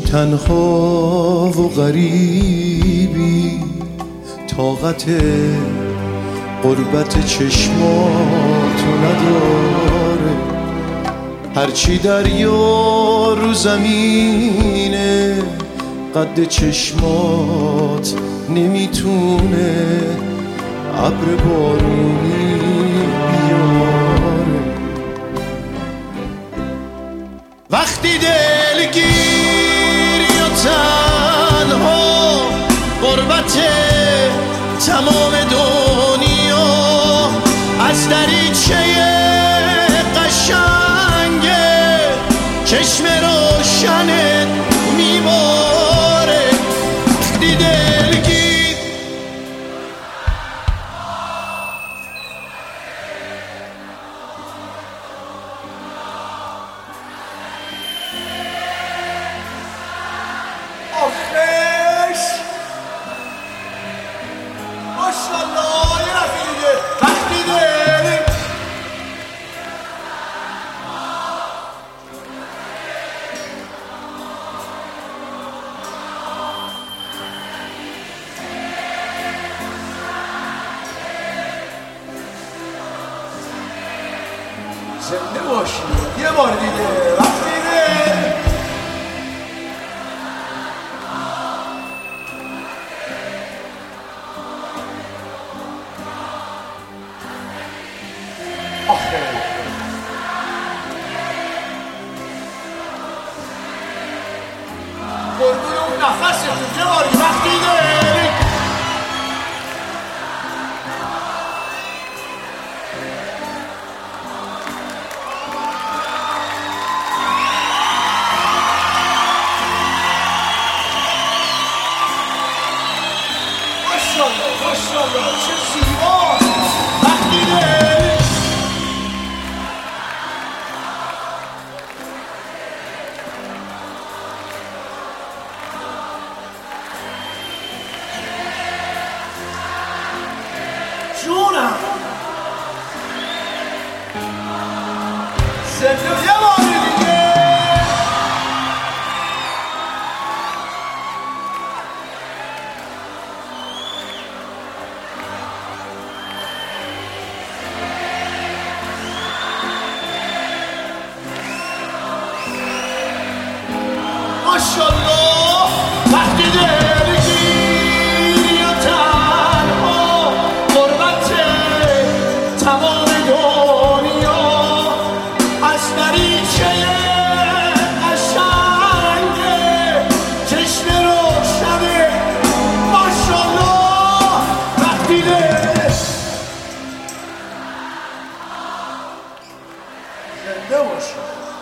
تنها و غریبی، طاقت غربت چشماتو نداره. هرچی دریا رو زمینه قد چشمات نمیتونه ابر بارونی بیاره. وقتی دلگیری و تنها، غربت تمام دنیا، از دریچه قشنگه چشم روشنت میباره. وقتی دلگیر آخش ماشالله یه رفتی دیگه. وقتی دلگیر زنده باشی یه بار دیگه. وقتی دلگیر آخه قربون اون نفس تو یه باری. وقتی دلگیر ماشالله ماشالله چه زیباست. وقتی دلگیر جونم زنده یه باری دیگه. ماشالله وقتی دلگیری و تنها، غربت تمام دنیا، از دریچه قشنگه چشم روشنه. ماشالله وقتی زنده باشی.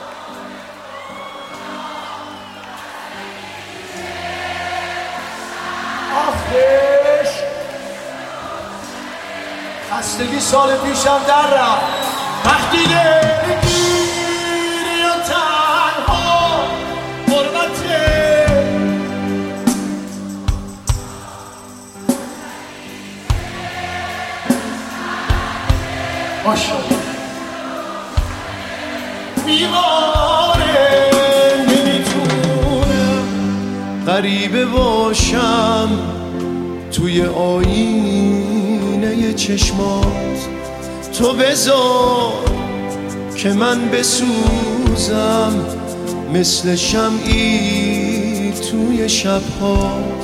آخش خستگی سال پیشم در رفت. وقتی دلگیری و تنها، غربت ماشالله بیماره نمیتونم غریبه باشم توی آینه چشمات. تو بذار که من بسوزم مثل شمعی توی شب‌هات.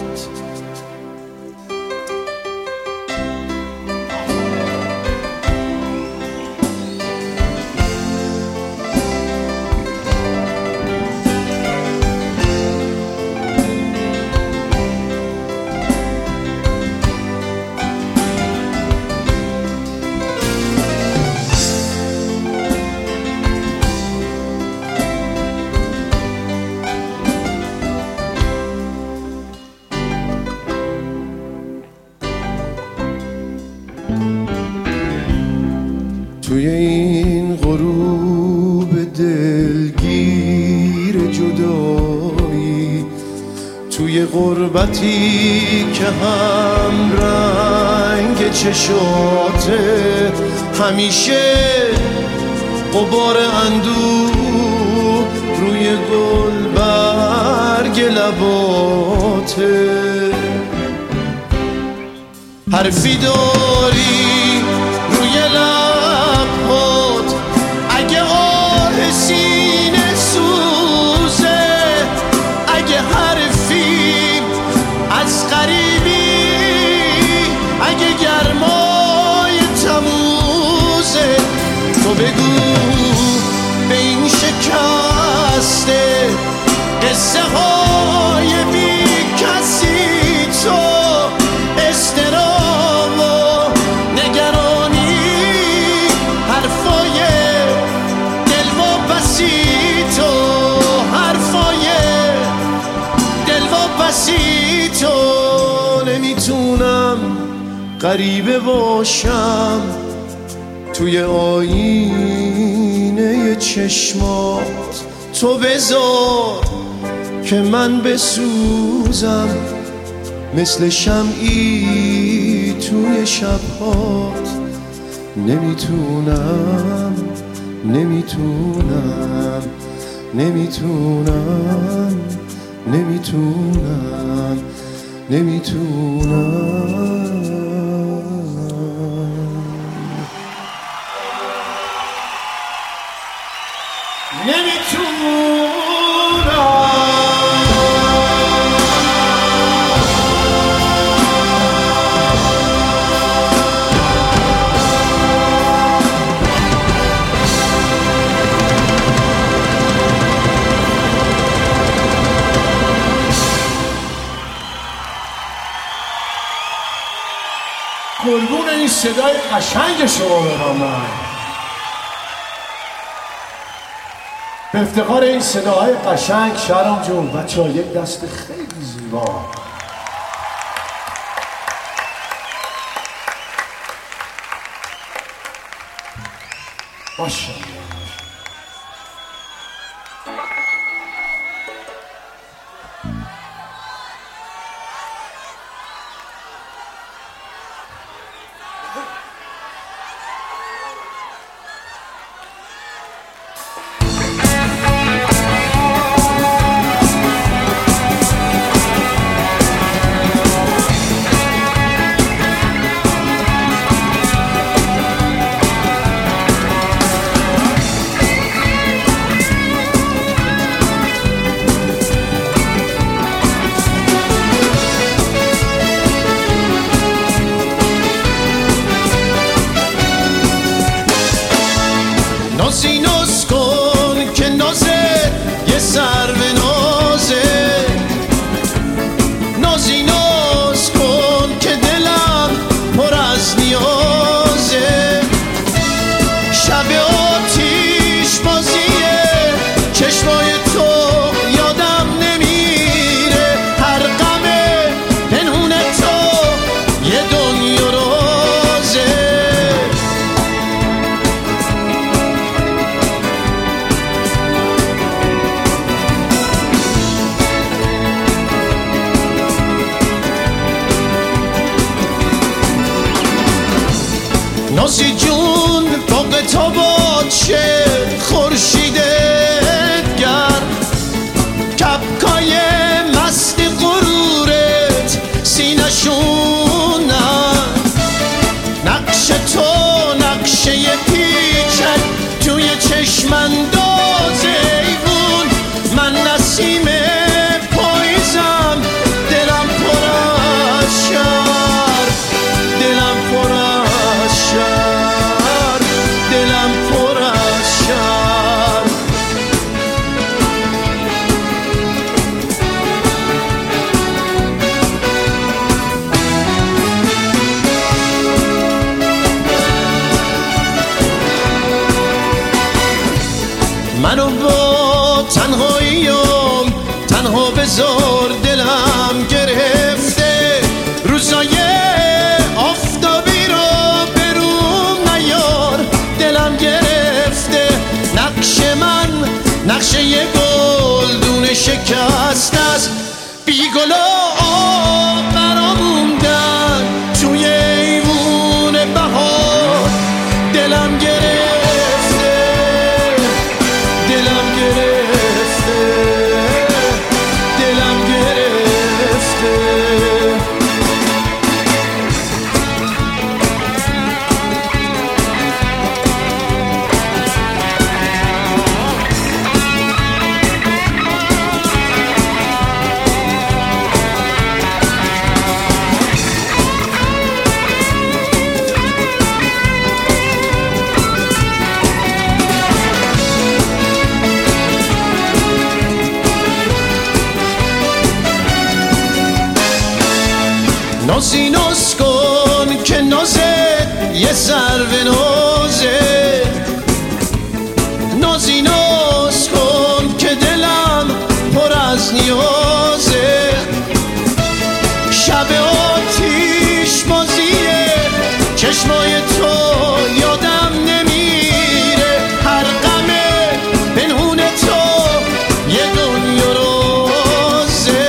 توی این غروب دلگیر جدایی، توی غربتی که هم رنگ چشاته، همیشه غبار اندوه روی گل برگ لباته حرفی داری روی لبات اگه آه سینه سوزه اگه حرفی از غریبی اگه گرمای تموزه تو بگو به این شکسته قصه های بی کسی تو استرام و نگرانی حرفای دل و بسی تو حرفای دل و بسی تو نمیتونم غریبه باشم توی آینه چشمات تو بذار که من بسوزم مثل شمعی توی شبهات نمیتونم نمیتونم نمیتونم نمیتونم نمیتونم قربون این صدای قشنگ شما برام من به افتخار این صداهای قشنگ شهرام جون بچه ها یک دست خیلی زیبا ماشاءالله نازی ناز کن که نازه یه سر به نازه نازی ناز کن که دلم پر از نیازه شب آتیش بازیه چشمای تو یادم نمیره هر غم پنهون تو یه دنیا رازه نازی جون باغ تا باشه خورشیدت گرم کپکای مست غرورت سینشونن نقش تو نقشه پیچت توی چشم انداز ایوون من نسیم پاییزم دلم پر از شر دلم پر از شر دلم پر از شر منو با تنهاییم تنها بذار دلم گرفته روزای آفتابی رو بروم نیار دلم گرفته نقش من نقشه یه گلدون شکست است بی گل و آب برا موندن توی ایوون بهار دلم گرفته دلم گرفته دلم نازی ناز کن که نازه یه سر به نازه، نازی ناز کن که دلم پر از نیازه. شب آتیش بازیه چشمای تو یادم نمیره، هر غم پنهون تو یه دنیا رازه.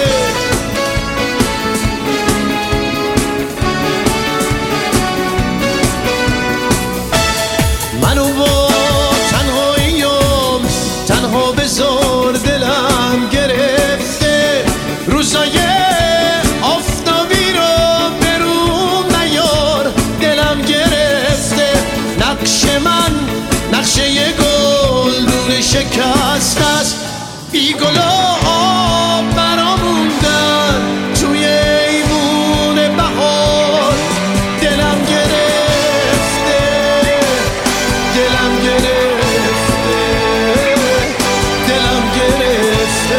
منو با تنهاییم تنها بذار، دلم گرفته روزای آفتابی رو برون نیار، دلم گرفته نقش من نقشه یه گل دور شکست است، بی گل و آب برا موندن توی ایوون بهار، دلم گرفته دلم گرفته دلم گرفته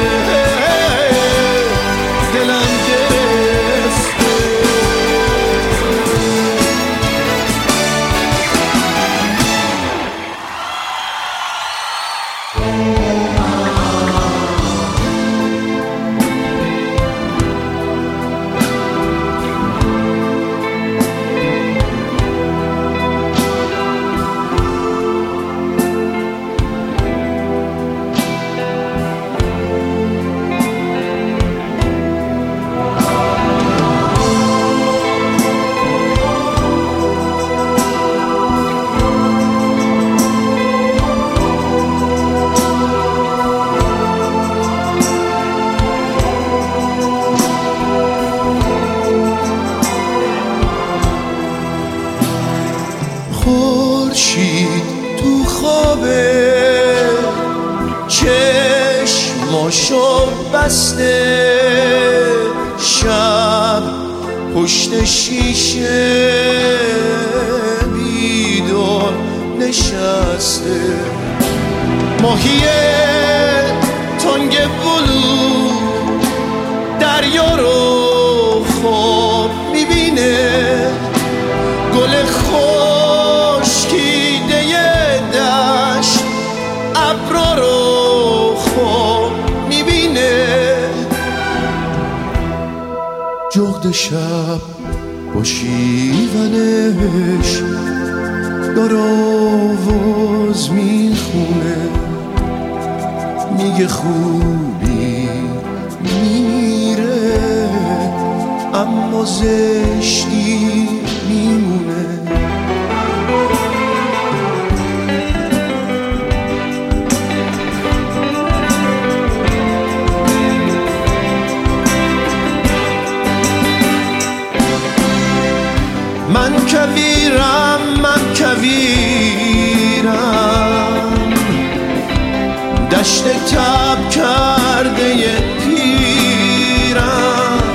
دلم گرفته. خورشید تو خوابه چشماشو بسته، شب پشت شیشه بیدار نشسته، ماهی تنگ بلو دریا رو خواب میبینه، گل خشکیده دشت ابرا رو خواب میبینه، جغد شب با شیونش داره آواز میخونه، میگه خوبی میره اما زشتی میمونه. من کویرم من کویرم، دشت تب کرده ی پیرم،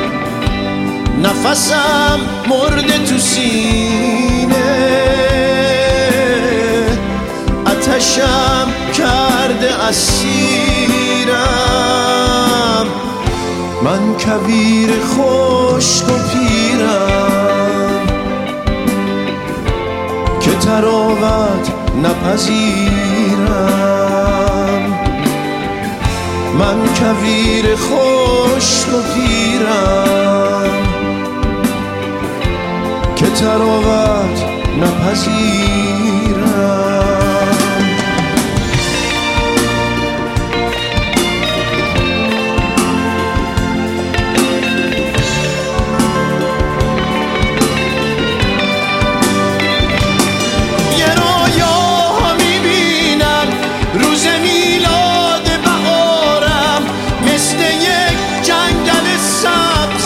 نفسم مرده تو سینه، آتشم کرده اسیرم، من کویر خشک و پیرم که تراوت نپذیرم، من کویر خشک و پیرم که تراوت نپذیرم.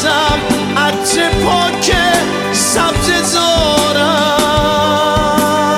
عطر پاک سبز زارم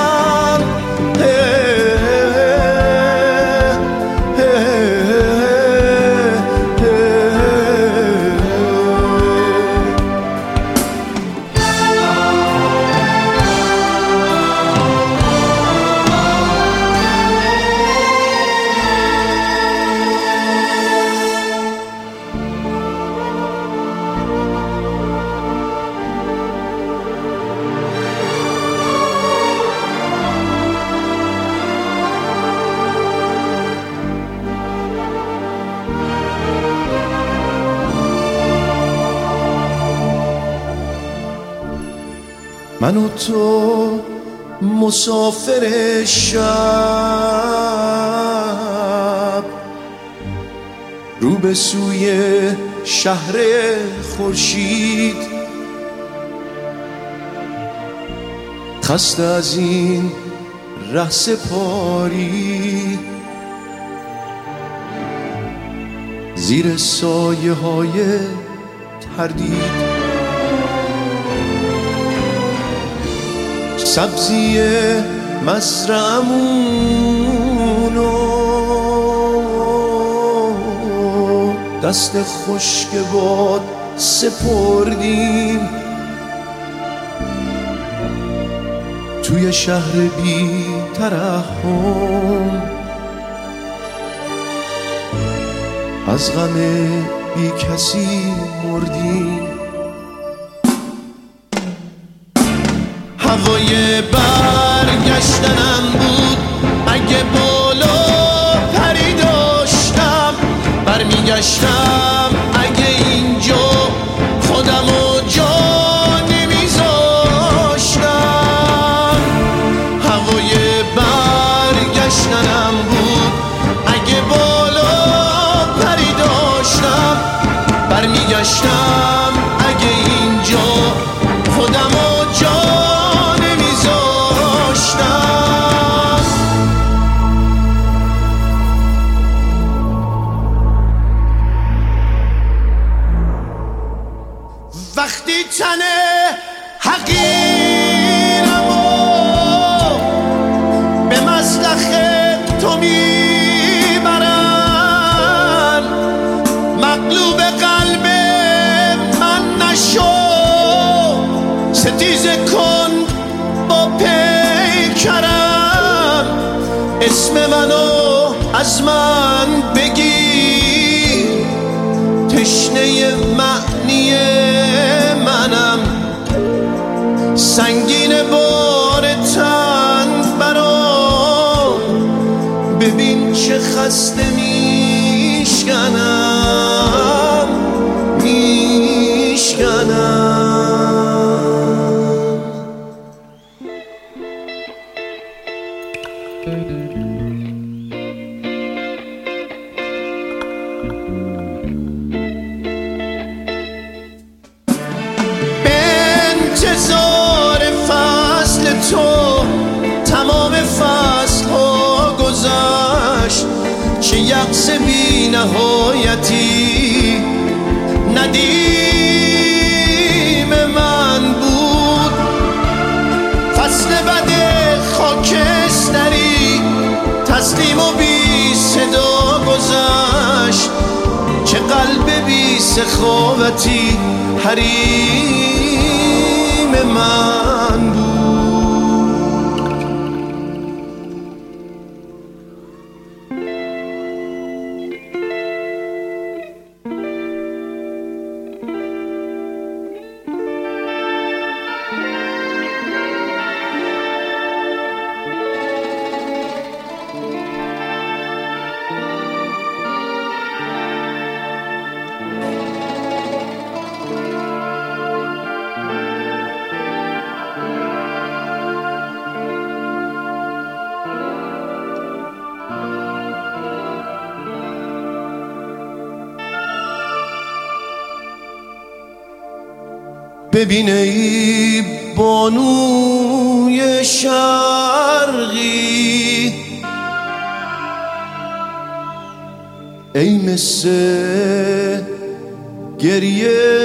من و تو مسافر شب، رو به سوی شهر خورشید، خسته از این رهسپاری، زیر سایه های تردید، سبزی مزرعمونو دست خشک باد سپردیم، توی شهر بی ترحم از غم بی کسی مردیم. هوای برگشتنم بود اگه بالا پری داشتم، برمیگشتم اگه اینجا خودمو جا نمیذاشتم. هوای برگشتنم بود اگه بالا پری داشتم، برمیگشتم اگه اینجا خودمو جا نمیذاشتم. وقتی تن حقیرمو به مزلخ تو میبرن، مقلوب قلب من نشو، ستیزه کن با پیکرم، اسم منو از من بگیر، تشنه معنی منم، سنگین بار تن برام، ببین چه خسته میشکنم میشکنم. انتظار فصل تو تمام فصل ها گذشت، چه یقص بی نهایتی ندیم من بود. فصل بد خاکستری تسلیم و بی صدا گذشت، چه قلب بی سخاوتی حریم من بود. ببین ای بانوی شرقی، ای مثل گریه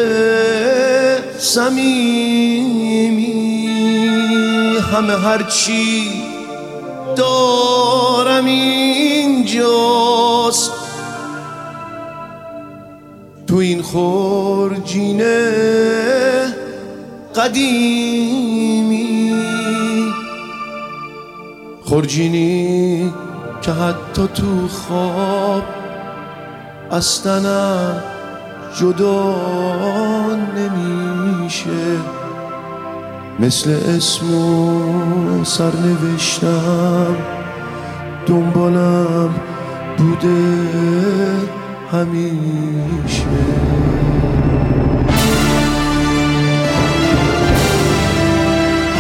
صمیمی، همه هرچی دارم اینجاست، تو این خورجینه قدیمی، خورجینی که حتی تو خواب از تنم جدا نمیشه، مثل اسم و سرنوشتم دنبالم بوده همیشه.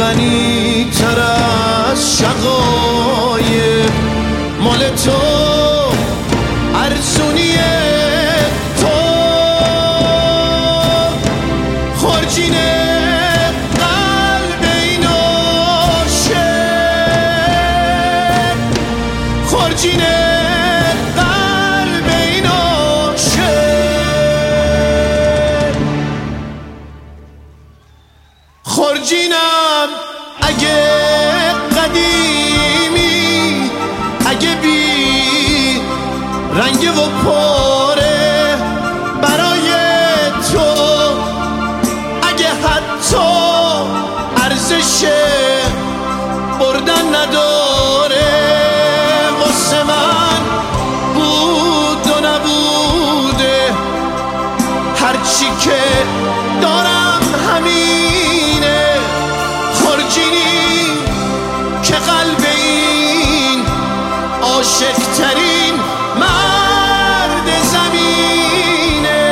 غنی تر از شقایق مال تو ارزونی تو خورجین قلب این عاشق خورجین قلب این عاشق خورجینم اگه قدیمی اگه بی رنگ و پاره برای تو اگه حتی ارزش بردن نداره واسه من بود و نبوده هرچی که دارم همینه خورجینی که قلب این عاشق ترین مرد زمینه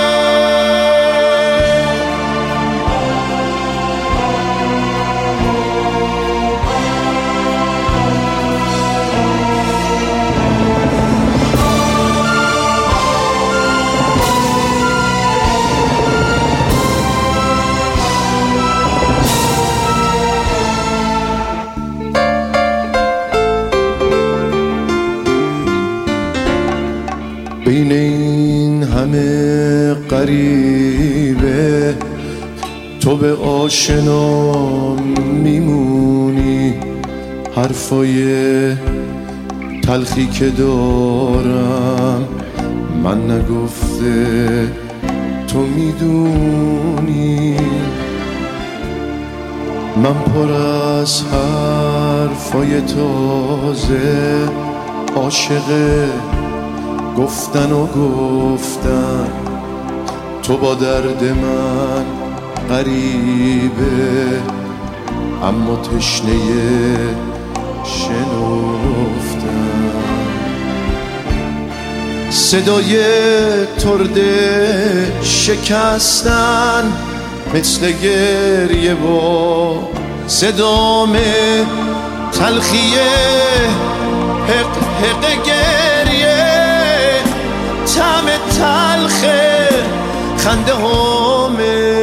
بین این همه غریبه تو به آشنا میمونی حرفای تلخی که دارم من نگفته تو میدونی من پر از حرفای تازه عاشق گفتن و گفتن تو با درد من غریبه اما تشنه شنفتن صدای ترده شکستن مثل گریه با صدام تلخی حق حق گریه طعم تلخ خنده همه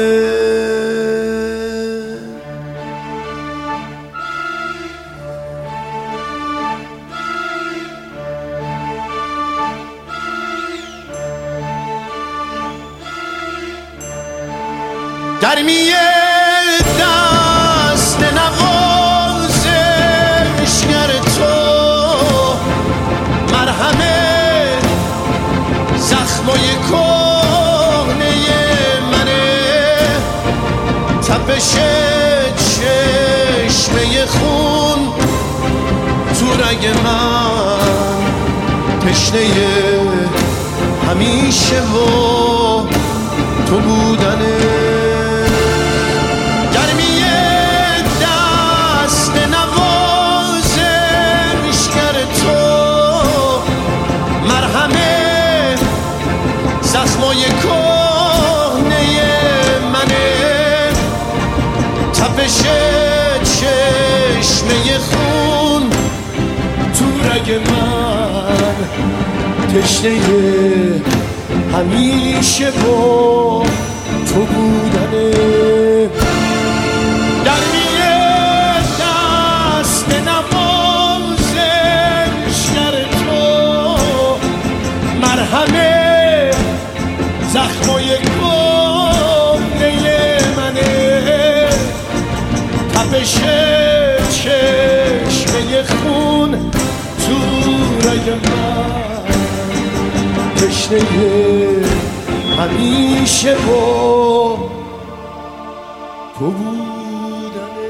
گرمی دست نوازشگر تو مرهمه زخمای کهنه منه تپش چشمه خون تو رگ من تشنه همیشه و تو بودنه گرمی دست نوازشگر تو مرهمه زخمای کهنه منه تپش چشمه خون تو رگ من تشنه همیشه با تو بودنه گرمی دست نوازشگر تو مرهمه زخمای کهنه منه تپش چشمه خون تو رگ من تشنه همیشه با تو بودنه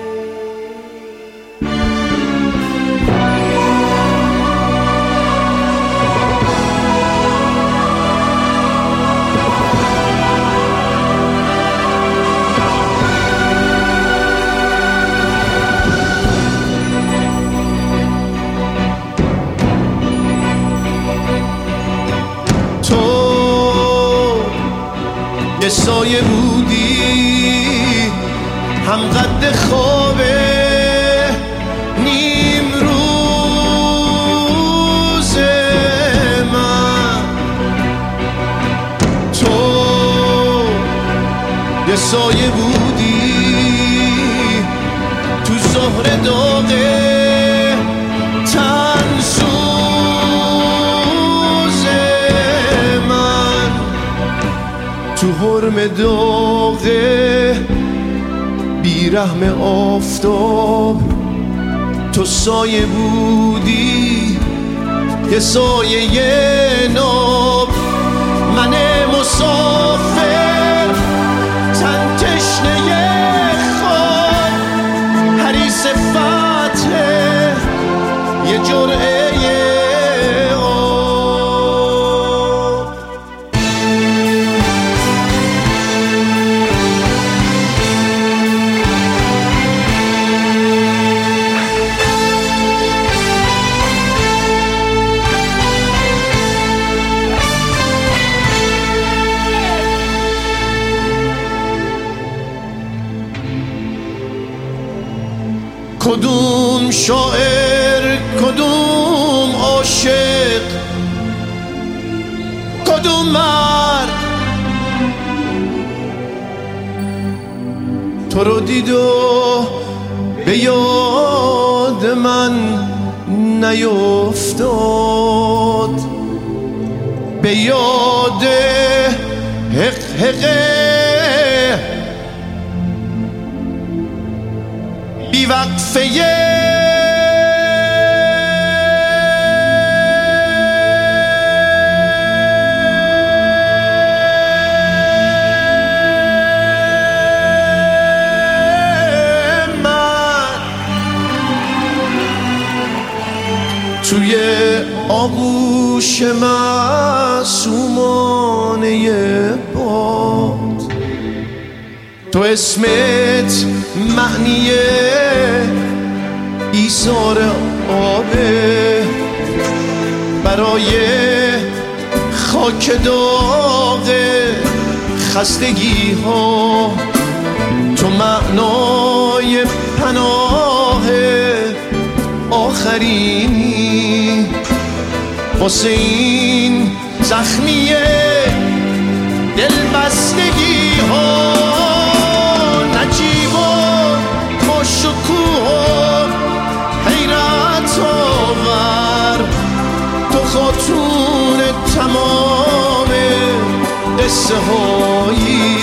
یه سایه بودی هم قد خواب نیم روز من. تو یه سایه بودی تو ظهر داغ تن سوز من، تو حرم داغ بیرحم آفتاب. تو سایه بودی یه سایه ناب، من مسافر تن تشنه خواب، حریص فتح یه جرعه آب. کدوم شاعر، کدوم عاشق، کدوم مرد تو رو دید و به یاد من نیفتاد، به یاد حقه بی وقفه من. توی آغوش معصومانه باد، تو اسمت معنی ایثار آبه، برای خاک داغ خستگی ها تو معنای پناه آخرینی. واسه این زخمی دل بستگی ها نجیب و شکوه و حیرت آور، تو خاتون تمام قصه هایی.